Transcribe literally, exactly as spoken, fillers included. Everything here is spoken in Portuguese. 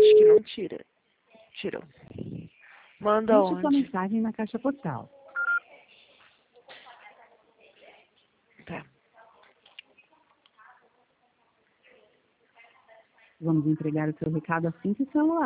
acho que não tira. Tirou. Manda Deixe sua onde? mensagem na caixa postal. Tá. Vamos entregar o seu recado assim que o celular